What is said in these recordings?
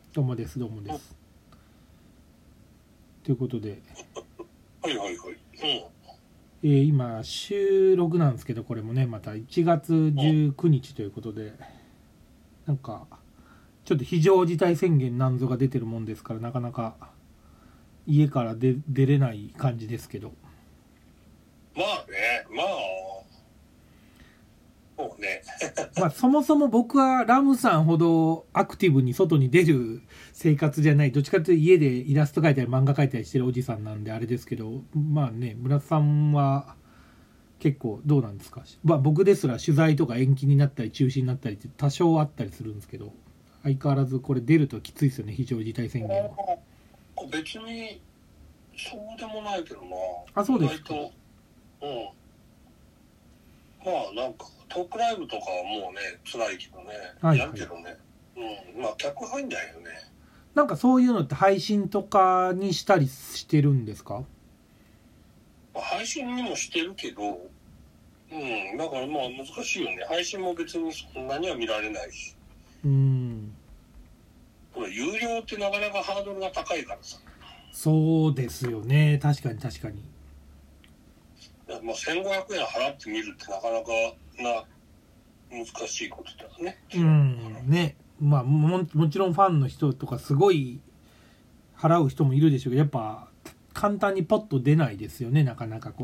どうもです、どうもです。ということで、 はいはいはい。 今収録なんですけど、これもねまた1月19日ということで、なんかちょっと非常事態宣言なんぞが出てるもんですから、なかなか家から出れない感じですけど、 まあね、まあ、そうね。 まあそもそも僕はラムさんほどアクティブに外に出る生活じゃない、どっちかというと家でイラスト描いたり漫画描いたりしてるおじさんなんであれですけど、まあね、村田さんは結構どうなんですか。まあ僕ですら取材とか延期になったり中止になったりって多少あったりするんですけど、相変わらずこれ出るときついですよね、非常事態宣言は。 別に、そうでもないけどな。 あ、そうですか。 意外と、まあなんか、トークライブとかはもうね、辛いけどね。 はいはい、 やるけどね。まあ客入んないよね。 なんかそういうのって配信とかにしたりしてるんですか。 配信にもしてるけど、だからまあ難しいよね。配信も別にそんなには見られないし。これ有料ってなかなかハードルが高いからさ。 そうですよね、確かに確かに。 まあ、1500円払ってみるってなかなか難しいことだね。 ね、まあもちろんファンの人とかすごい払う人もいるでしょうけど、やっぱ簡単にポッと出ないですよね、なかなかこ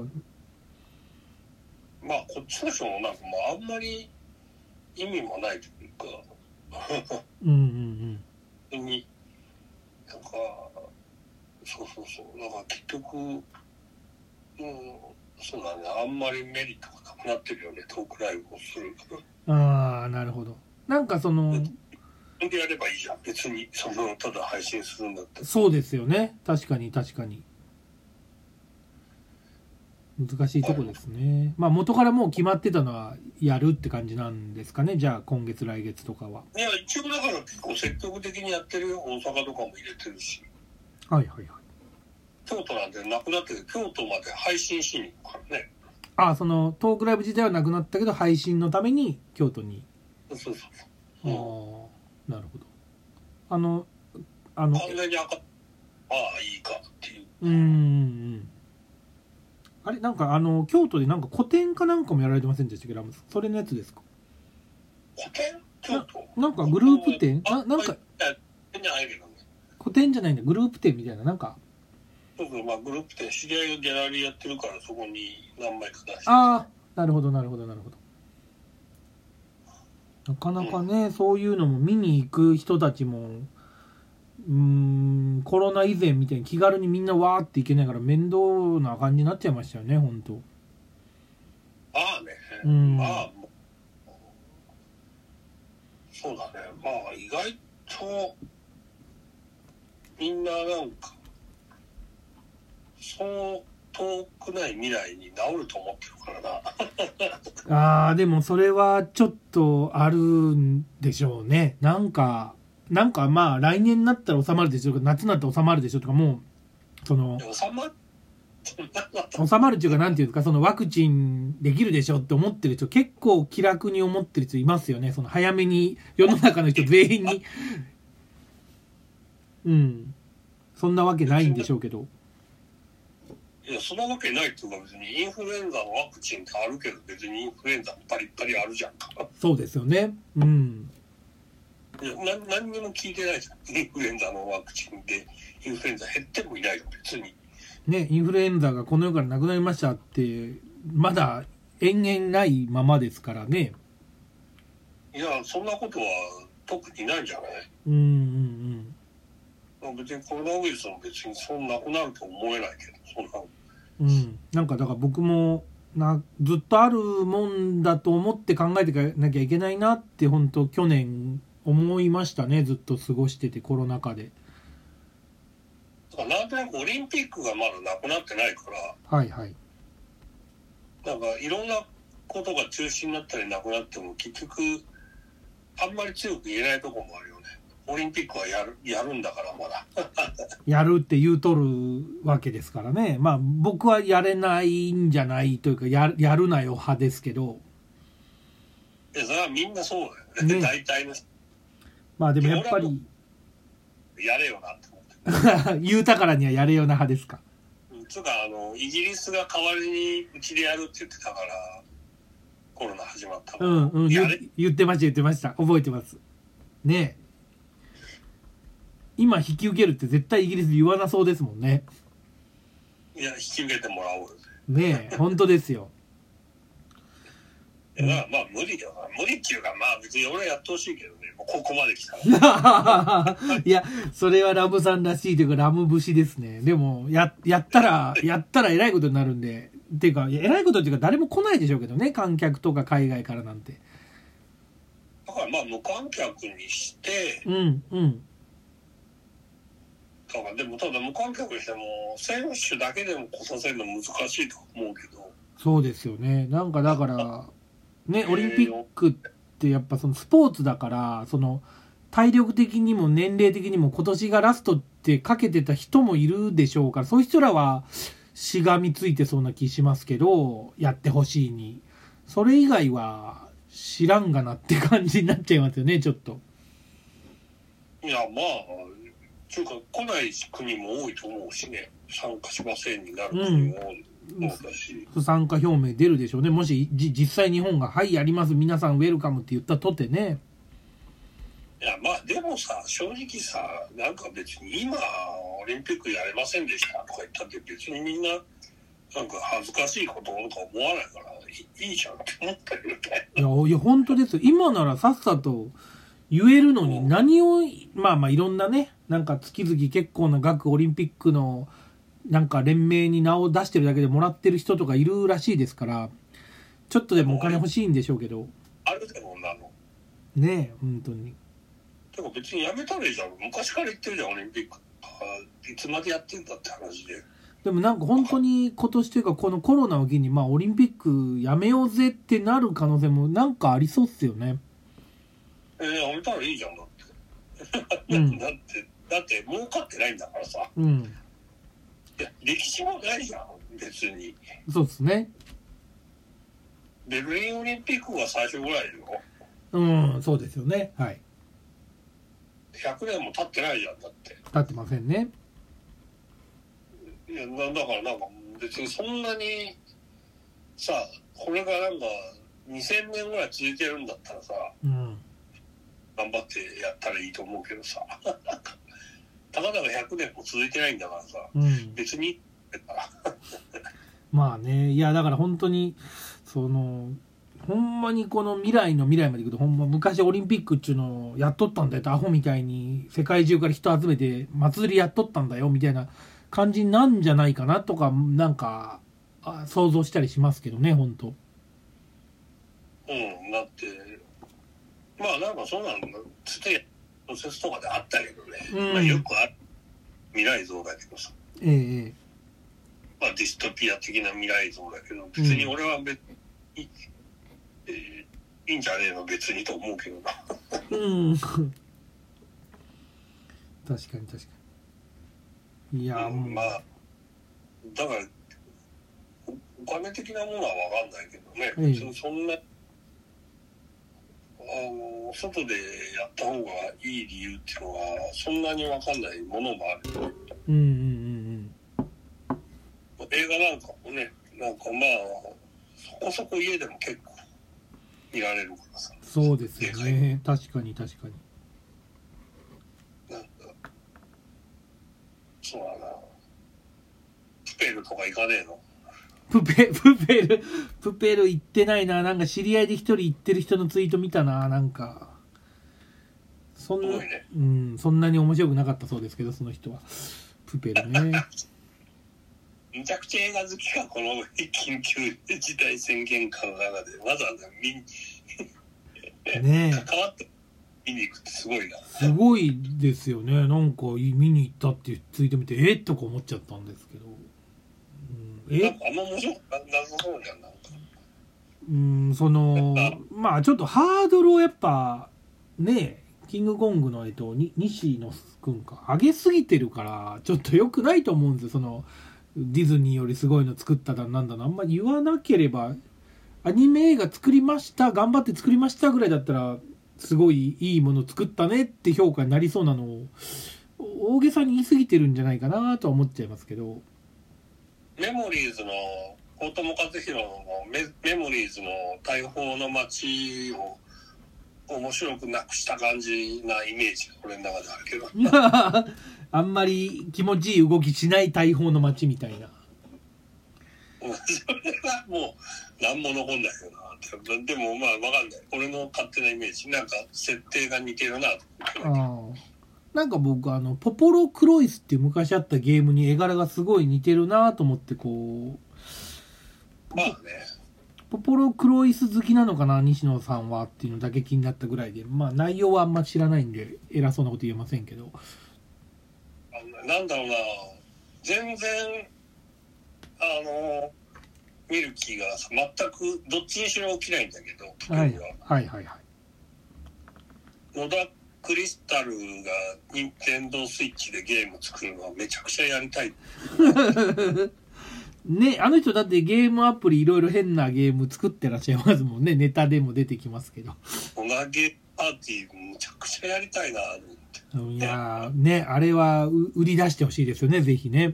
う。まあこっちの人もなんかもうあんまり意味もないというかになんかそうだから結局そうだね、あんまりメリットがなくなってるよね、トークライブをする。 ああ、なるほど。なんかそのでやればいいじゃん、別にただ配信するんだったら。 そうですよね、確かに確かに難しいとこですね。まあ元からもう決まってたのはやるって感じなんですかね、じゃあ今月来月とかは。 いや一応だから結構積極的にやってるよ、大阪とかも入れてるし。 はいはいはい。 京都なんてなくなって京都まで配信しに行くからね。 ああ、そのトークライブ自体はなくなったけど配信のために京都に。 そう、 ああ、なるほど。 完全にああいいかっていう。 あれ、なんか京都でなんか個展かなんかもやられてませんでしたっけ、ラムさん。それのやつですか。 個展？京都なんかグループ展なんか個展じゃないんだ、グループ展みたいな、なんかまあグループ展、知り合いがギャラリーやってるからそこに何枚か出して。 ああ、なるほどなるほどなるほど。なかなかね、そういうのも見に行く人たちもコロナ以前みたいに気軽にみんなわーって行けないから面倒な感じになっちゃいましたよね、本当。 ああね、まあそうだね、まあ意外とみんななんかそう遠くない未来に治ると思ってるからな。 ああ、でもそれはちょっとあるんでしょうね。なんかまあ来年になったら収まるでしょうとか、夏になったら収まるでしょうとか、もうその収まるっていうか、なんていうんですか、そのワクチンできるでしょって思ってる人結構気楽に思ってる人いますよね。その早めに世の中の人全員にそんなわけないんでしょうけど。 いや、そんなわけないっていうか、別にインフルエンザのワクチンってあるけど、別にインフルエンザもパリパリあるじゃんか。 そうですよね。 いや、何にも聞いてないじゃん。インフルエンザのワクチンでインフルエンザ減ってもいないよ、別に。 ね、インフルエンザがこの世からなくなりましたってまだ延々ないままですからね。 いや、そんなことは特にないんじゃない？別にコロナウイルスも別にそんなくなると思えないけど、そんな。 なんかだから僕もずっとあるもんだと思って考えていかなきゃいけないなって本当去年思いましたね。ずっと過ごしててコロナ禍で。 なんとなくオリンピックがまだなくなってないから、 はいはい。 なんかいろんなことが中止になったりなくなっても結局あんまり強く言えないところもあるよね。オリンピックはやるんだからまだやるって言うとるわけですからね。まあ僕はやれないんじゃないというか、やるなよ派ですけど。 いや、それはみんなそうだよね。大体の。 まあでもやっぱりやれよなって思って。 言うたからにはやれよな派ですか。 つうかイギリスが代わりにうちでやるって言ってたからコロナ始まったの。 言ってました覚えてますね。今引き受けるって絶対イギリス言わなそうですもんね。 いや引き受けてもらおうよねえ本当ですよ。 だからまあ無理よな。無理っていうかまあ別に俺やってほしいけどね。もうここまで来たら。 いやそれはラムさんらしいというかラム節ですね。でもやったらえらいことになるんで、っていうかえらいことっていうか誰も来ないでしょうけどね、観客とか海外からなんて。 だからまあ無観客にして、だからでもただ無観客にしても選手だけでも来させるの難しいと思うけど。 そうですよね。なんかだからね、オリンピックってやっぱそのスポーツだから、その体力的にも年齢的にも今年がラストってかけてた人もいるでしょうから、そういう人らはしがみついてそうな気しますけど、やってほしいに。それ以外は知らんがなって感じになっちゃいますよね、ちょっと。 いやまあというか来ない国も多いと思うしね。参加しませんになる国も多い。 不参加表明出るでしょうね。もし実際日本がはいやります皆さんウェルカムって言ったとてね。 いやまあでもさ正直さなんか別に今オリンピックやれませんでしたとか言ったって別にみんななんか恥ずかしいこととか思わないからいいじゃんって思ったよね。 いや本当ですよ。今ならさっさと言えるのに何をまあいろんなね、なんか月々結構な額オリンピックのなんか連盟に名を出してるだけでもらってる人とかいるらしいですから、ちょっとでもお金欲しいんでしょうけど。 あるでもなの。 ねえ、本当に。 でも別にやめたらいいじゃん。昔から言ってるじゃん、オリンピック。いつまでやってんだって話で。 でもなんか本当に今年というかこのコロナを機にオリンピックやめようぜってなる可能性もなんかありそうっすよね。 やめたらいいじゃんだって。だって儲かってないんだからさ。いや歴史もないじゃん別に。 そうですね。 ベルリンオリンピックが最初ぐらいよ。 そうですよね。はい。 100年も経ってないじゃんだって。 経ってませんね。 いやだからなんか別にそんなにさこれがなんか2000年ぐらい続いてるんだったらさ、頑張ってやったらいいと思うけどさたかだか100年も続いてないんだからさ、別にまあね、いやだから本当にそのほんまにこの未来の未来までいくと、ほんま昔オリンピックっていうのをやっとったんだよと、アホみたいに世界中から人集めて祭りやっとったんだよみたいな感じなんじゃないかなとか、なんか想像したりしますけどね、本当。 だってまあなんかそうなんだつってプロセスとかであったけどね、よくある未来像だけどさ、まあディストピア的な未来像だけど、別に俺は別に、いいんじゃねえの別にと思うけどな確かに確かに。いやまあだからお金的なものは分かんないけどね、別にそんな外でやった方がいい理由っていうのはそんなに分かんないものもあるよね。映画なんかもね、なんかまあそこそこ家でも結構見られるからさ。 そうですよね。確かに。 なんかそうだな。プペルとか行かねえの？ プペル行ってないな。なんか知り合いで一人行ってる人のツイート見たな。なんかそんな、そんなに面白くなかったそうですけど、その人はプペルね。 めちゃくちゃ映画好きか、この緊急事態宣言下の中でわざわざ関わって見に行くってすごいな。 すごいですよね。なんか見に行ったってツイート見てとか思っちゃったんですけど、 なんかあんま面白くなさそうじゃん。なんかそのまあちょっとハードルをやっぱね、キングコングの西野君か上げすぎてるからちょっと良くないと思うんですよ。そのディズニーよりすごいの作っただなんだのあんまり言わなければ、アニメ映画作りました頑張って作りましたぐらいだったらすごいいいもの作ったねって評価になりそうなのを大げさに言い過ぎてるんじゃないかなとは思っちゃいますけど。 メモリーズの大友克洋のメモリーズの大砲の街を面白くなくした感じなイメージが俺の中であるけどあんまり気持ちいい動きしない大砲の街みたいな。 それはもう何も残んないよな。でもまあ分かんない、俺の勝手なイメージ、なんか設定が似てるなと思って。 なんか僕ポポロクロイスっていう昔あったゲームに絵柄がすごい似てるなと思って、こうまあね、 ポポロクロイス好きなのかな西野さんはっていうのだけ気になったぐらいで、まあ内容はあんま知らないんで偉そうなこと言えませんけど、 なんだろうな、全然見る気が全くどっちにしろ起きないんだけど、 はいはいはいはい。 野田クリスタルが任天堂スイッチでゲーム作るのはめちゃくちゃやりたいね、あの人だってゲームアプリいろいろ変なゲーム作ってらっしゃいますもんね。ネタでも出てきますけど。 同じパーティーむちゃくちゃやりたいなと思って。 いやね、あれは売り出してほしいですよね、ぜひね。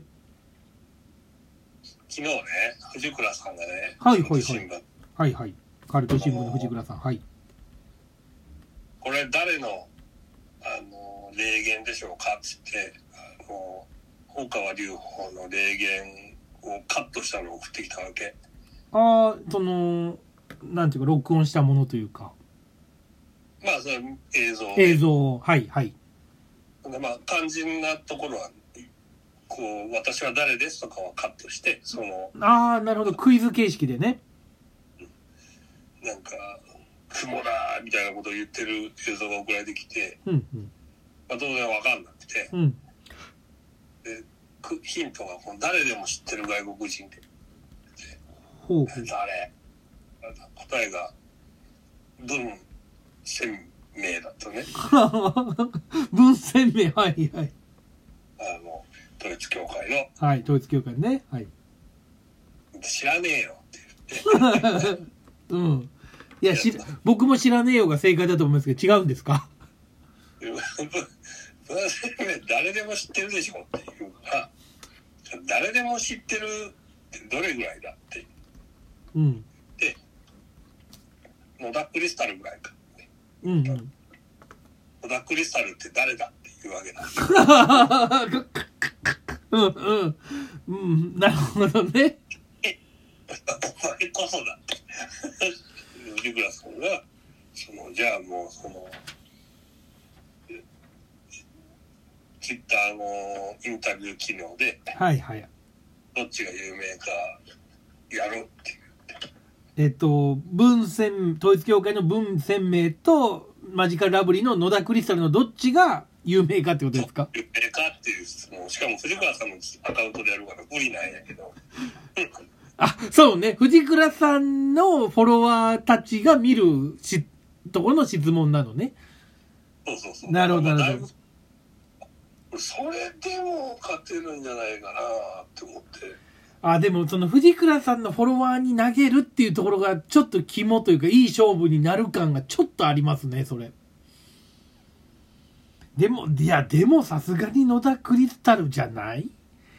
昨日ね、藤倉さんがね、 はいはいはい。はいはい。カルト新聞の藤倉さん、はい。 これ誰の霊言でしょうかっつって大川隆法の霊言をカットしたのを送ってきたわけ。 ああ、なんていうか録音したものというか、 まあそれ映像、はいはい。 でまあ肝心なところはこう私は誰ですとかはカットしてああなるほど、クイズ形式でね。 なんか雲だみたいなことを言ってる映像が送られてきて、 うんうんまあ、当然分かんなくて、 うん、 でヒントがこの誰でも知ってる外国人で、 ほう誰答えが文鮮明だったね文鮮明、はいはい統一教会の、 はい、統一教会ね、はい、 知らねえよって言ってうんいや僕も知らねえよが正解だと思いますけど違うんですか誰でも知ってるでしょっていうか、誰でも知ってるってどれぐらいだって、 うん、 で野田クリスタルぐらいか、 うんうん、 野田クリスタルって誰だっていうわけだうんうんうんなるほどねお前こそだって藤倉さんがじゃあもうツイッターのインタビュー機能で、 はいはい、 どっちが有名かやろうって統一教会の文鮮明とマジカルラブリーの野田クリスタルのどっちが有名かってことですか？ 有名かっていう質問、しかも藤倉さんのアカウントでやるから無理なんやけどあ、そうね、藤倉さんのフォロワーたちが見るところの質問なのね。 そう。 なるほどなるほど。それでも勝てるんじゃないかなって思って。 あ、でもその藤倉さんのフォロワーに投げるっていうところがちょっと肝というかいい勝負になる感がちょっとありますね、それ。でもさすがに野田クリスタルじゃない？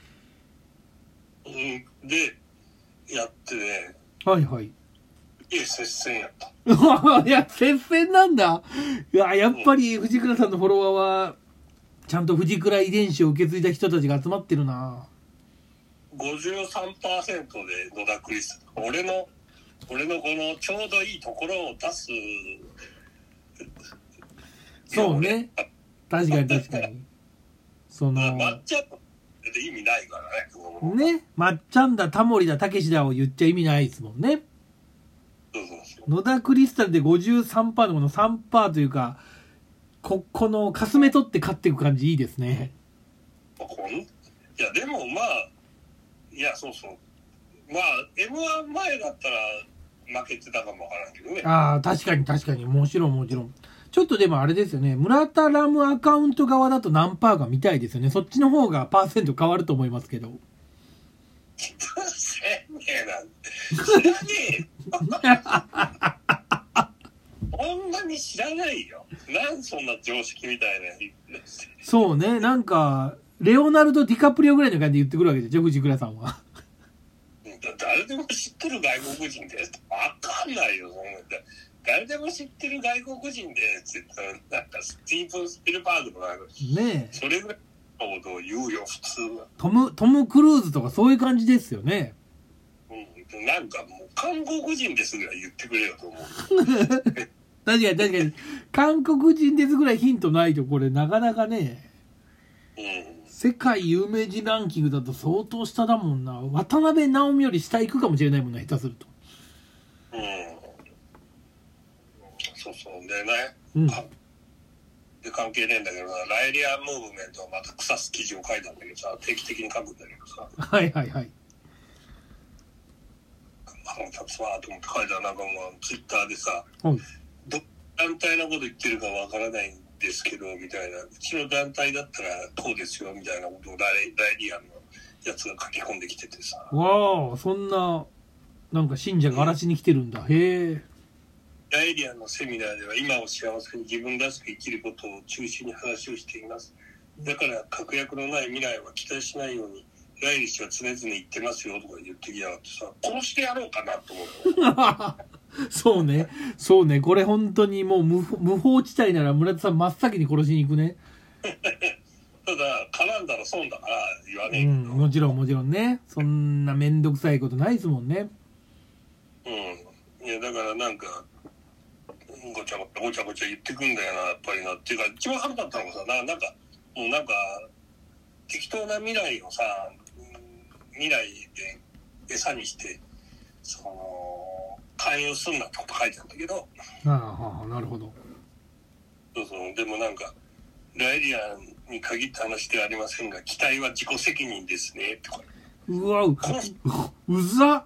でやってね。 はいはい。 接戦やった。 いや接戦なんだ。やっぱり藤倉さんのフォロワーはちゃんと藤倉遺伝子を受け継いだ人たちが集まってるな。 53% で野田クリスタル。俺のこのちょうどいいところを出す。 そうね。確かに。 まっちゃんって意味ないからね。 ね、まっちゃんだ、タモリだ、たけしだを言っちゃ意味ないですもんね。 そう。 野田クリスタルで 53% のこの 3% というか、このかすめ取って勝っていく感じいいですね。 いやでもまあいやそうまあ M1 前だったら負けてたかもわからんけどね。 ああ確かにもちろんちょっとでもあれですよね、村田ラムアカウント側だと何パーが見たいですよね。そっちの方がパーセント変わると思いますけど。 知らねえそんなにに知らないよ。なんそんな常識みたいな。 そうね、なんかレオナルド・ディカプリオぐらいの感じで言ってくるわけでしょ、藤倉さんは。 誰でも知ってる外国人です。わかんないよ、そんな。誰でも知ってる外国人ですって言ったら、なんかスティーブン・スピルバーグとかねえ、それぐらいのことを言うよ、普通は。 トム・クルーズとかそういう感じですよね。 なんかもう韓国人ですぐらい言ってくれよと思う。 確かに韓国人ですぐらいヒントないとこれなかなかね、世界有名人ランキングだと相当下だもんな。渡辺直美より下行くかもしれないもんな、下手すると。 そうそうでね、で関係ねえんだけどな、ライリアンムーブメントはまた腐す記事を書いたんだけどさ、定期的に書くんだけどさ、 はいはいはい、 腹立つわと思って書いたら、なんかもうツイッターでさ、 はい、 団体のこと言ってるかわからないんですけどみたいな、うちの団体だったらこうですよみたいなことをライリアンのやつが書き込んできててさ、 わあ、そんななんか信者が荒らしに来てるんだ。へえ。 ライリアンのセミナーでは、今を幸せに自分らしく生きることを中心に話をしています。だから確約のない未来は期待しないようにライリッシュは常々言ってますよとか言ってきやがってさ、殺してやろうかなと思う。 そうね、そうね、これ本当にもう無法地帯なら村田さん真っ先に殺しに行くね。 ただ絡んだら損だから言わねえけど、 もちろんね、そんな面倒くさいことないですもんね。 いやだからなんかごちゃごちゃ言ってくんだよな、やっぱりな。っていうか一番腹立ったのがさ、なんかもうなんか適当な未来をさ、未来で餌にしてその勧誘すんなってこと書いてあるんだけど、 ああ、なるほど。 そうそう、でもなんかライリアンに限った話ではありませんが、期待は自己責任ですねとか。 うわ、うざ。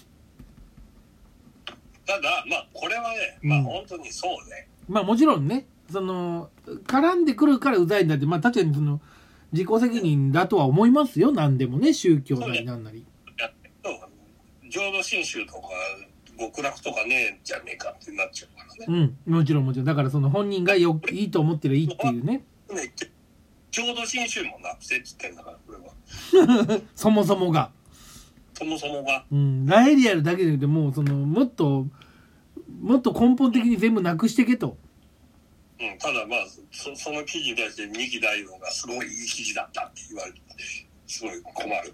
ただまあこれはね、まあ本当にそうね、 まあもちろんね、その絡んでくるからうざいんだって、まあ確かにその自己責任だとは思いますよ。何でもね、宗教なりなんなり。 浄土真宗とか極楽とかねえじゃねえかってなっちゃうからね。 もちろんだからその本人がいいと思ってるいいっていうね。 浄土真宗もなくせって言ってんだから、これは。 そもそもが。ライリアルだけで言ってもうそのもっと根本的に全部なくしてけと。 ただまあその記事に対して二木大王がすごいいい記事だったって言われてすごい困る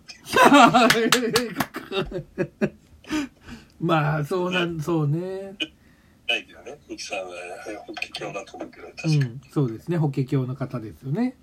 っていう。 まあそうね。 ないけどね、三木さんは法華経だと思うけど、確かに、 そうですね、法華経の方ですよね。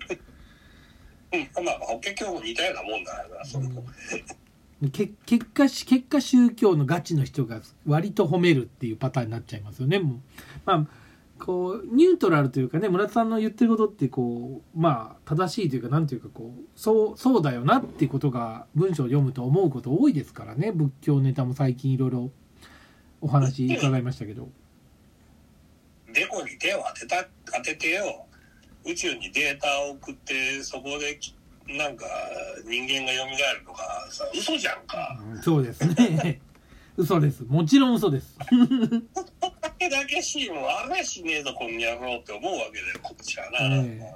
まあ法華経も似たようなもんだからその。 結果宗教のガチの人が割と褒めるっていうパターンになっちゃいますよね。もうまあこうニュートラルというかね、村田さんの言ってることってこうまあ正しいというか、なんていうかこうそうだよなっていうことが文章を読むと思うこと多いですからね。仏教ネタも最近いろいろお話伺いましたけど、 デコに手を当ててよ、宇宙にデータを送ってそこでなんか人間が蘇るとかさ、嘘じゃんか。 そうですね。嘘です。もちろん嘘です。 だけしもあれしねえぞこの野郎って思うわけだよ、こっちはな。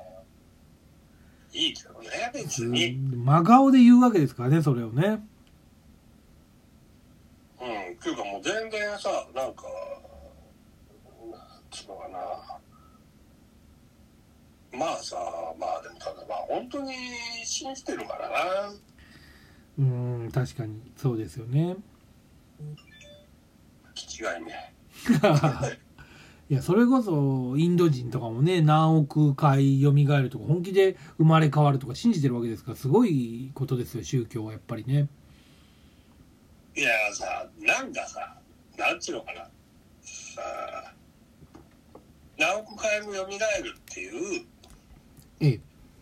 いいけどね、別に。 真顔で言うわけですからね、それをね。 っていうかもう全然さ、なんかつうのかな。まあさ、まあでもただまあ本当に信じてるからな。 確かにそうですよね。 気違いね。 いや、それこそインド人とかもね、何億回蘇るとか本気で生まれ変わるとか信じてるわけですから、すごいことですよ、宗教はやっぱりね。 いやさ、なんかさ、なんちゅうのかな、何億回も蘇るっていうね、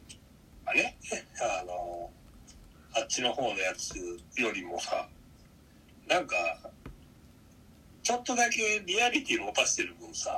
あっちの方のやつよりもさ、なんかちょっとだけリアリティ持たせてる分さ、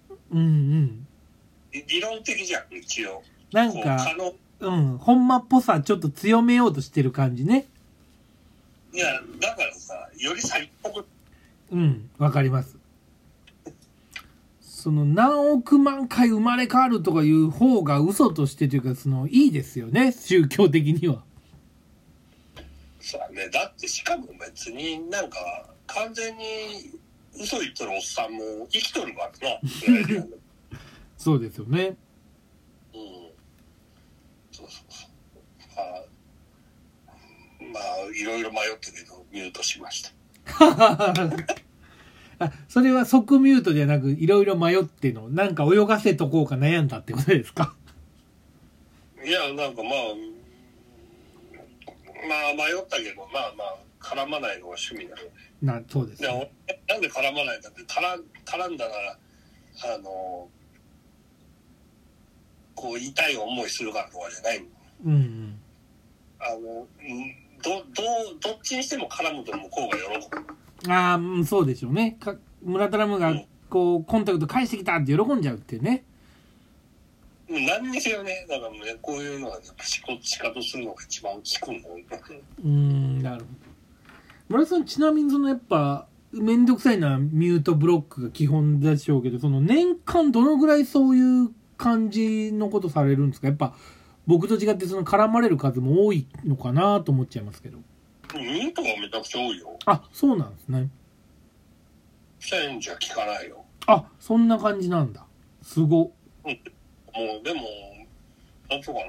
理論的じゃん、一応。 なんかほんまっぽさちょっと強めようとしてる感じね。 いやだからさ、より詐欺っぽく。 わかります。 その何億万回生まれ変わるとかいう方が嘘としてというか、いいですよね、宗教的には。 そうだね。だってしかも別になんか完全に嘘言っとるおっさんも生きとるからな。 そうですよね。 うん。そうそうそう。まあいろいろ迷ったけどミュートしました。 あ、それは即ミュートじゃなく、いろいろ迷っての、なんか泳がせとこうか悩んだってことですか？ いや、なんかまあ迷ったけど、まあ絡まないのが趣味なので。 そうですね。 なんで絡まないかって、絡んだらこう痛い思いするからとかじゃないの。 うんうん。 どっちにしても絡むと向こうが喜ぶ。 ああ、そうでしょうね。村田ラムがこうコンタクト返してきたって喜んじゃうってね。 何にせよね、だからね、こういうのは仕方するのが一番効くんだよね。なるほど。村田さん、ちなみにやっぱめんどくさいなミュートブロックが基本でしょうけど、年間どのぐらいそういう感じのことされるんですか？やっぱ僕と違って絡まれる数も多いのかなと思っちゃいますけど。 ミュートがめちゃくちゃ多いよ。 あ、そうなんですね。 1000じゃ効かないよ。 あ、そんな感じなんだ。すご。 もうでもなんとか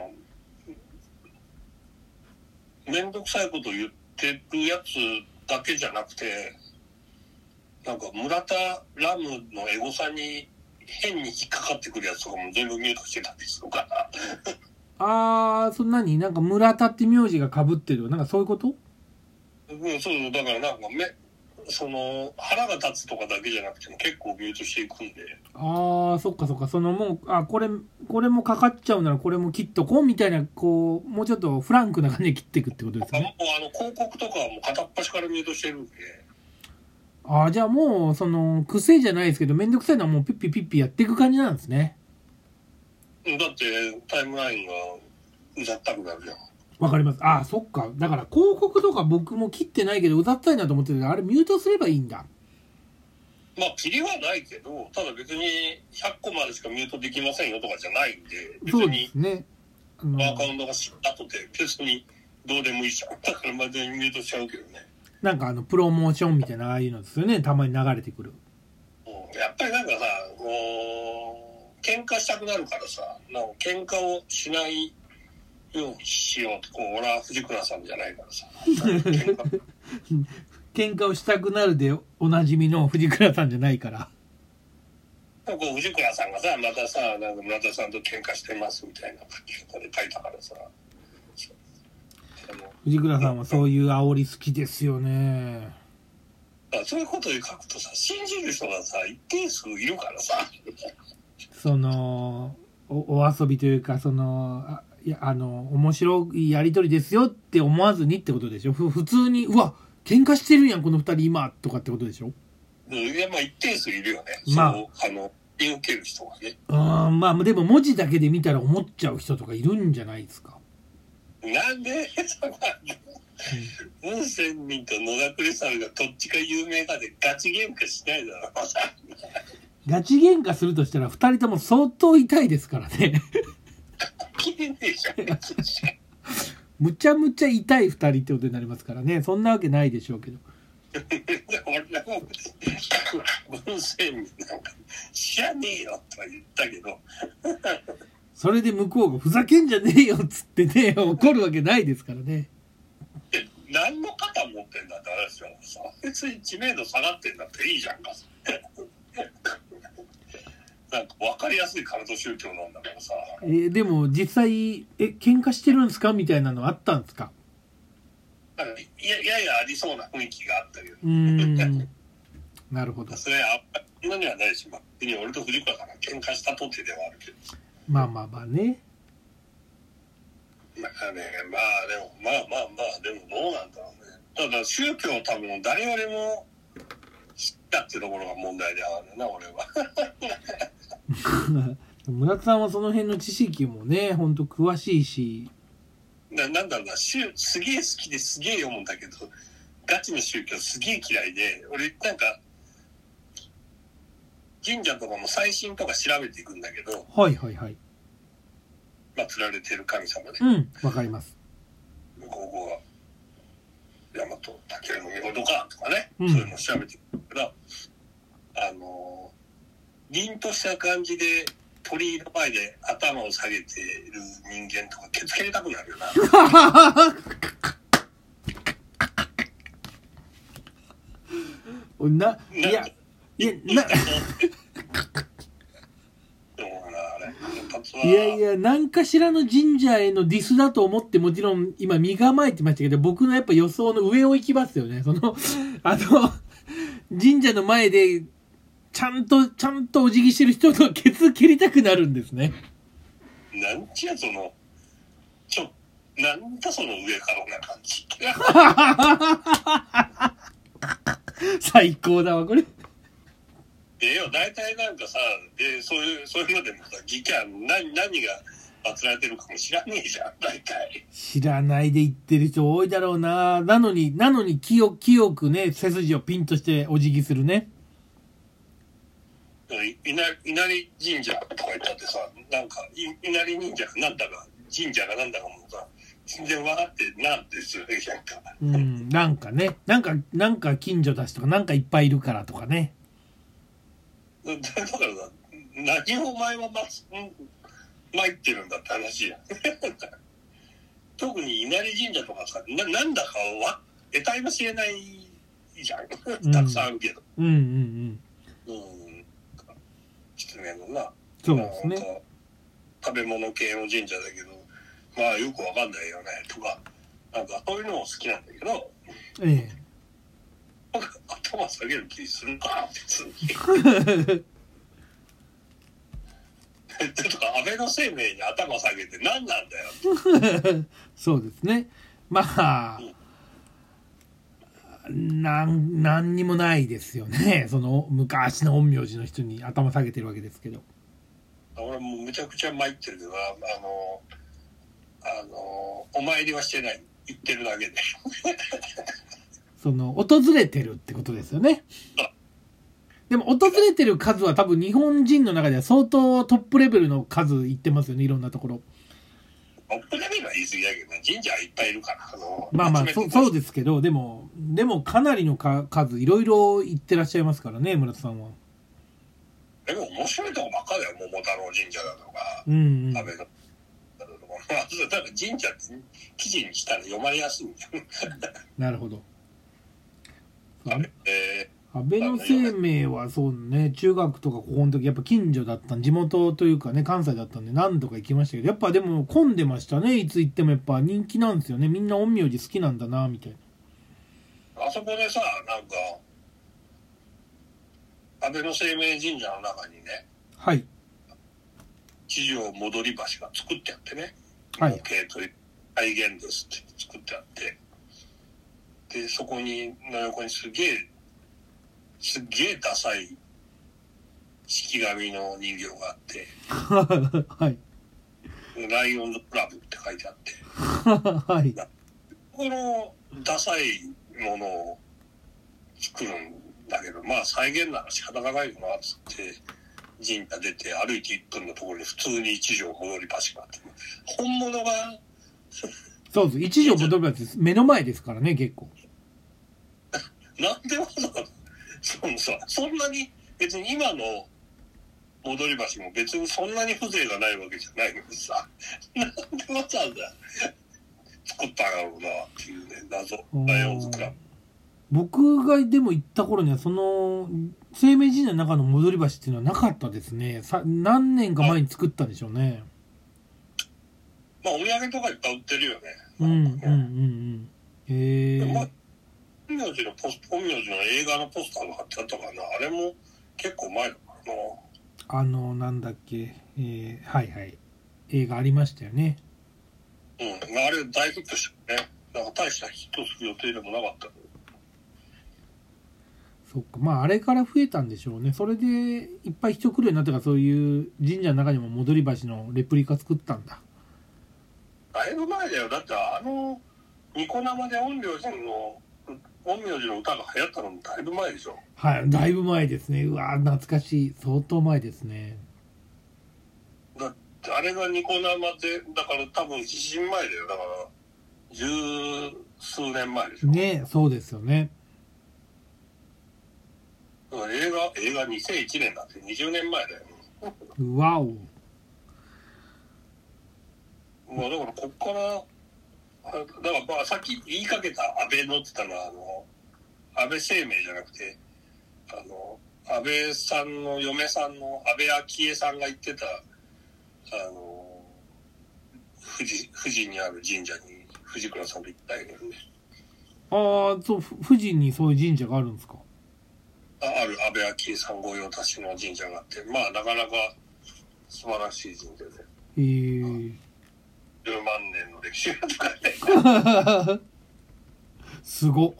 な、めんどくさいこと言ってるやつだけじゃなくて、なんか村田ラムのエゴサに変に引っかかってくるやつとかも全部ミュートしてたんですよからそんなになんか村田って名字が被ってる、なんかそういうこと？ うん、そうだからなんか腹が立つとかだけじゃなくても結構ミュートしていくんで。 そっかそっか。もうこれもかかっちゃうならこれも切っとこうみたいな、こうもうちょっとフランクな感じで切っていくってことですね。 もう広告とかはもう片っ端からミュートしてるんで。 じゃあもう癖じゃないですけど、めんどくさいのはもうピッピピッピやっていく感じなんですね。 だってタイムラインがうざったくなるじゃん。 わかります。そっか。だから広告とか僕も切ってないけどうざったいなと思ってたけど、あれミュートすればいいんだ。 まあ切りはないけど、ただ別に100個までしかミュートできませんよとかじゃないんで、別にそうですね。 アカウントが知ったとて別にどうでもいいじゃん。だからまでミュートしちゃうけどね。 なんかプロモーションみたいなああいうのですよね。たまに流れてくる。 やっぱりなんかさ、喧嘩したくなるからさ、喧嘩をしないようにしようと。俺は藤倉さんじゃないからさ。 喧嘩をしたくなるでおなじみの藤倉さんじゃないから。 藤倉さんがさ、またさ、なんか村田さんと喧嘩してますみたいな書き方で書いたからさ。 藤倉さんはそういう煽り好きですよね。 そういうことで書くとさ、信じる人がさ、一定数いるからさ。 お遊びというか、面白いやりとりですよって思わずにってことでしょ。普通に、うわ、喧嘩してるやん、この二人今、とかってことでしょ。 いや、一定数いるよね。見受ける人がね。 でも文字だけで見たら思っちゃう人とかいるんじゃないですか。 なんで文鮮民と野田クリスタルがどっちが有名かでガチ喧嘩しないだろ。 ガチ喧嘩するとしたら二人とも相当痛いですからね。むちゃむちゃ痛い二人ってことになりますからね。そんなわけないでしょうけど。 俺も文鮮民なんか知らねえよとは言ったけどそれで向こうがふざけんじゃねえよっつってね、怒るわけないですからね。 何の肩持ってんだって話はさ、別に知名度下がってんだっていいじゃんか。なんか分かりやすいカルト宗教なんだからさ。 でも実際喧嘩してるんですかみたいなのあったんですか？ ややありそうな雰囲気があったけど。 なるほど。 それはあんなにはないし、別に俺と藤倉さんが喧嘩したとてではあるけど。 まあね。 でもどうなんだろうね。ただ宗教を多分誰よりも知ったってところが問題であるな、俺は。 村田さんはその辺の知識もね、ほんと詳しいし。 なんだろうな、すげえ好きですげえ読むんだけど、ガチの宗教すげえ嫌いで、俺なんか、 神社とかも最新とか調べていくんだけど、 はいはいはい。 祀られてる神様ね。 うん、わかります。 ここは大和武尊の御事かとかね、 うん、 そういうのを調べていくから凛とした感じで鳥居の前で頭を下げてる人間とかケツ蹴りたくなるよな。 いやいや、何かしらの神社へのディスだと思ってもちろん今身構えてましたけど、僕のやっぱ予想の上を行きますよね。神社の前でちゃんとお辞儀してる人のケツ蹴りたくなるんですね。 なんちやなんだその上からな感じ。 最高だわこれ。 大体なんかさ、そういうのでもさ、何が祀られてるかも知らねえじゃん、大体。 知らないで言ってる人多いだろうな。なのに清くね、背筋をピンとしてお辞儀するね。 稲荷神社とか言ったってさ、なんか、稲荷神社がなんだか、神社がなんだかもさ、全然分かってなんですよね、なんか。 なんかね、なんか近所だしとか、なんかいっぱいいるからとかね。 だからさ、何をお前は参ってるんだって話や。特に稲荷神社とかさ、なんだかは得体も知れないじゃん。たくさんあるけど。失礼のな。 そうですね。 食べ物系の神社だけど、まあよくわかんないよね、とか。なんかそういうのも好きなんだけど。頭下げる気するか別に。とか安倍の生命に頭下げて何なんだよ。 そうですね。まあ、なんにもないですよね。その昔の陰陽師の人に頭下げてるわけですけど。 俺もうむちゃくちゃ参ってるけど、お参りはしてない。行ってるだけで。 訪れてるってことですよね。でも訪れてる数は多分日本人の中では相当トップレベルの数いってますよね、いろんなところ。 トップレベルは言い過ぎだけど、神社はいっぱいいるから。 まあそうですけど、でもかなりの数いろいろ行ってらっしゃいますからね、村田さんは。 でも面白いとこばっかだよ、桃太郎神社だとか、安倍の。だから神社って記事にしたら読まれやすいんだよ。 なるほど。安倍の生命はそうね、中学とか高校の時やっぱ近所だった地元というかね、関西だったんで何度か行きましたけど、やっぱでも混んでましたね。いつ行ってもやっぱ人気なんですよね。みんな陰陽師好きなんだなみたいな。あそこでさ、なんか安倍の生命神社の中にね、 はい、 地上戻り橋が作ってあってね、 はい、 再現ですって作ってあって、でそこの横にすげえダサい式紙の人形があって、 はい、 ライオンズクラブって書いてあって、 はい、 このダサいものを作るんだけど、まあ再現なら仕方がないよなっつって神社出て歩いて1分のところに普通に一条戻り橋があって、本物がそうです。一条戻り橋目の前ですからね、結構。 なんでわざわざそんなに別に今の戻り橋も別にそんなに風情がないわけじゃないのにさ、なんでわざわざ作ったんだろうなっていうね、謎ライオンズクラブ。 僕がでも行った頃にはその生命神社の中の戻り橋っていうのはなかったですね。何年か前に作ったんでしょうね。 まあお土産とかいっぱい売ってるよね。陰陽師の映画のポスターが貼ってあったからな。あれも結構前だからな。 なんだっけ、はいはい、映画ありましたよね。 あれ大ヒットしたね。なんか大したヒットする予定でもなかった。 そっか、まああれから増えたんでしょうね。それでいっぱい人来るようになったから、そういう神社の中にも戻り橋のレプリカ作ったんだ。だいぶ前だよ。だってニコ生で陰陽師の陰陽師の歌が流行ったのもだいぶ前でしょ。 はい、だいぶ前ですね。うわ懐かしい、相当前ですね。 だってあれがニコ生で、だから多分自信前だよ。だから十数年前でしょ。 ね、そうですよね。 だから映画2001年だって20年前だよ。 わお。 まあだからこっからだからまあさっき言いかけた安倍のって言ったのは安倍晴明じゃなくて安倍さんの嫁さんの安倍昭恵さんが言ってた富士にある神社に藤倉さんと行ったよね。 ああ、そう、富士にそういう神社があるんですか。 ある安倍昭恵さん御用達の神社があって、まあなかなか素晴らしい神社で。10万年の歴史がとかね。 すご。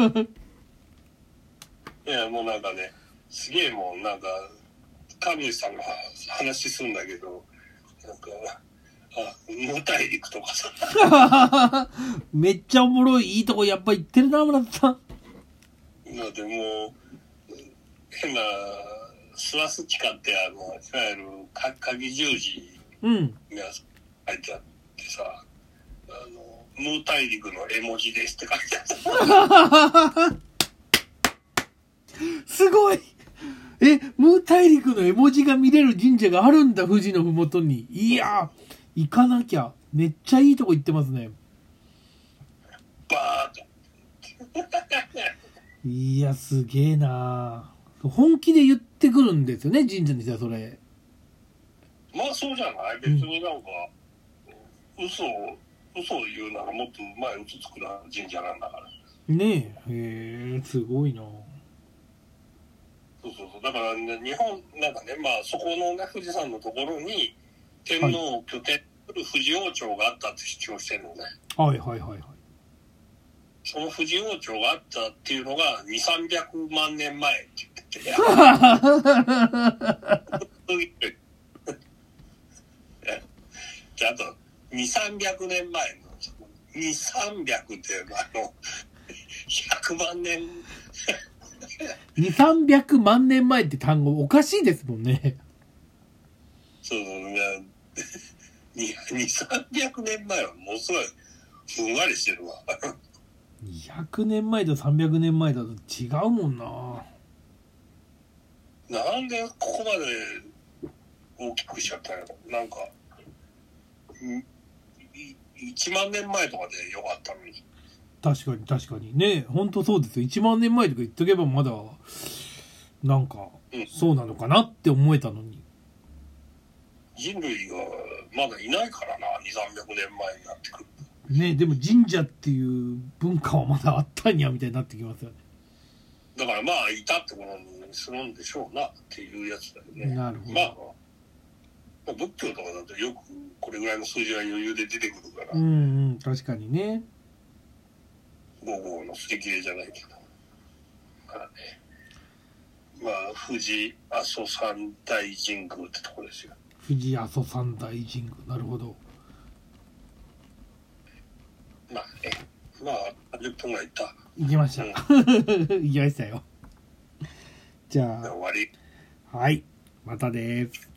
いやもうなんかね、すげえもうなんか神主さんが話するんだけど、なんか無大陸とかさ。 めっちゃおもろい、いいとこやっぱ行ってるな村田さん。 だってもう変なスワスチカっていわゆる鍵十字が書いてあってさ、無大陸の絵文字ですって書いてあった。 すごい。無大陸の絵文字が見れる神社があるんだ、富士のふもとに。いや行かなきゃ。めっちゃいいとこ行ってますね。 バーッと。 いやすげえな。本気で言ってくるんですよね、神社にはそれ。 まあそうじゃない。別になんか、嘘を言うならもっと前嘘つくな神社なんだから。 ねえ、すごいな。 そうだから、ね、日本なんかね、まあそこのね富士山のところに天皇を拠点する富士王朝があったって主張してるのね。 はいはいはいはい。 その富士王朝があったっていうのが200、300万年前って言ってて。じゃああと2、300年前の2、300って100万年 2、300万年前って単語おかしいですもんね。 そう2、300年前はものすごいふんわりしてるわ。 200年前と300年前だと違うもんな。 なんでここまで大きくしちゃったの？なんか1万年前とかでよかったのに。 確かにね、本当そうですよ。1万年前とか言っとけばまだなんかそうなのかなって思えたのに。 人類がまだいないからな、2、300年前になってくる。 ね、でも神社っていう文化はまだあったんやみたいになってきますよね。 だからまあいたってことにするんでしょうなっていうやつだよね。 なるほど。 まあ仏教とかだとよくこれぐらいの数字は余裕で出てくるから。 確かにね。 5号の捨て切れじゃないけど。まあね。まあ富士阿蘇三大神宮ってとこですよ。 富士阿蘇三大神宮、なるほど。 まあね。まあ30分ぐらい行きました。行きましたよ。じゃあ終わり。 はい、またです。